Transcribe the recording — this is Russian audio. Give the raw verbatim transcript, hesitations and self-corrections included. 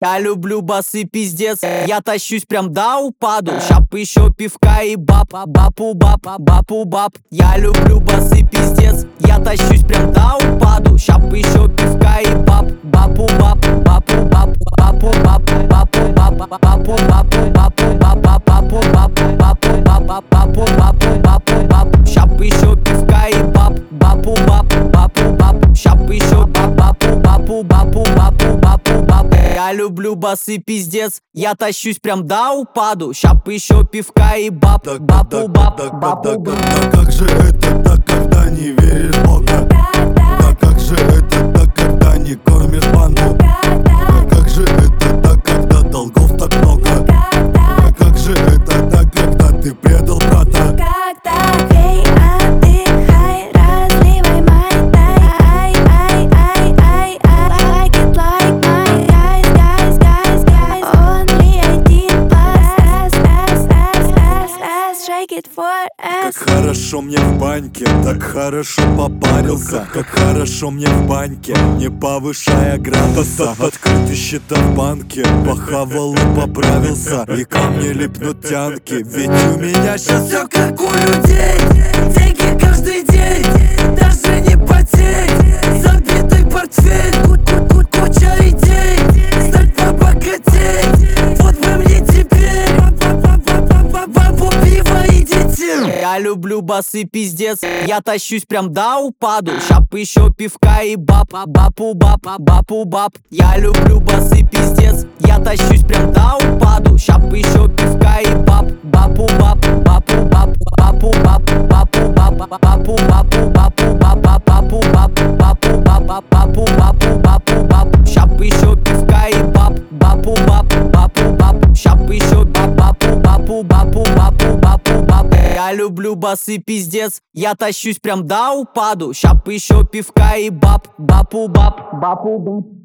Я люблю басы, пиздец. Я тащусь прям до упаду. Щап еще пивка и баб, бапу баб, бапу баб. Я люблю басы, пиздец. Я тащусь прям до упаду. Щап еще пивка и баб, бапу баб, бапу баб, бапу баб, бапу баб, бапу бапу бапу баб, бапу баб, бапу баб, бапу бапу бапу баб. Щап еще пивка и баб, бапу баб, бапу баб. Щап еще баб, бапу бапу бапу бапу бапу баб. Я люблю басы, пиздец. Я тащусь прям до упаду. Щап еще пивка и баб, бапу баб, бапу баб. Да как же это так, когда не веришь в Бога? Да как же это так, когда не кормишь банду? Да как же это так, когда долгов так много? Да как же это так, когда ты предал брата? Эй, отдыхай, разливай майтай. Ай, ай, ай, ай, ай, like it like my guys, guys, guys, guys. Only один plus, S, S, S, S, S, shake it for Как S. хорошо мне в баньке, так хорошо попарился. Как хорошо мне в баньке, не повышая градуса. Открытые счета в банке, похавал и поправился. И ко мне липнут тянки, ведь у меня сейчас Все как у людей, деньги каждый день, даже не потеть. Забитый портфель, куча идей, стать побогатеть. Вот бы мне теперь бабу, пиво и детей. Я люблю басы, пиздец. Я тащусь прям до упаду. Щап еще пивка и баб, бапу баб, бапу баб. Я люблю басы, пиздец. Я тащусь прям до упаду. Щап еще пивка и баб, бапу баб, бапу баб, бапу баб, бапу баб, бапу бапу бапу баб, бапу баб, бапу баб, бапу бапу бапу баб. Щап еще пивка и баб, бапу баб, бапу баб. Щап еще баб, бапу бапу бапу бапу бапу баб. Я люблю басы, пиздец. Я тащусь прям до упаду. Щап еще пивка и баб, бапу баб, бапу баб.